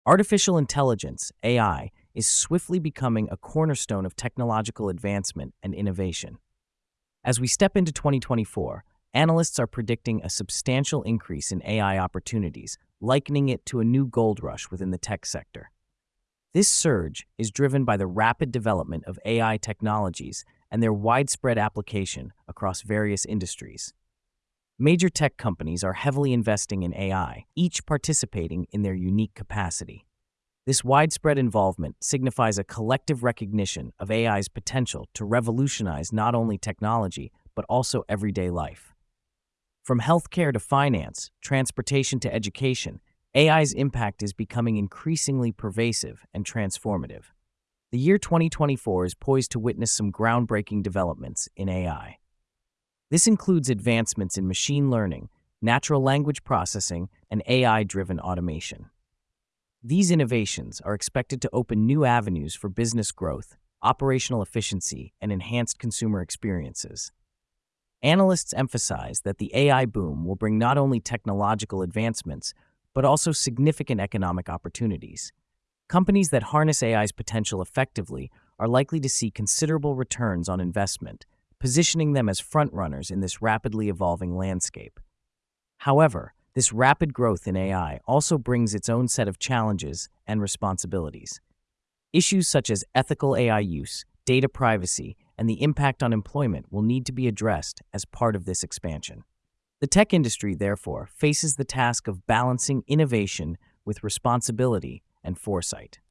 Artificial intelligence, AI, is swiftly becoming a cornerstone of technological advancement and innovation. As we step into 2024, analysts are predicting a substantial increase in AI opportunities, likening it to a new gold rush within the tech sector. This surge is driven by the rapid development of AI technologies and their widespread application across various industries. Major tech companies are heavily investing in AI, each participating in their unique capacity. This widespread involvement signifies a collective recognition of AI's potential to revolutionize not only technology, but also everyday life. From healthcare to finance, transportation to education, AI's impact is becoming increasingly pervasive and transformative. The year 2024 is poised to witness some groundbreaking developments in AI. This includes advancements in machine learning, natural language processing, and AI-driven automation. These innovations are expected to open new avenues for business growth, operational efficiency, and enhanced consumer experiences. Analysts emphasize that the AI boom will bring not only technological advancements, but also significant economic opportunities. Companies that harness AI's potential effectively are likely to see considerable returns on investment, positioning them as frontrunners in this rapidly evolving landscape. However, this rapid growth in AI also brings its own set of challenges and responsibilities. Issues such as ethical AI use, data privacy, and the impact on employment will need to be addressed as part of this expansion. The tech industry, therefore, faces the task of balancing innovation with responsibility and foresight.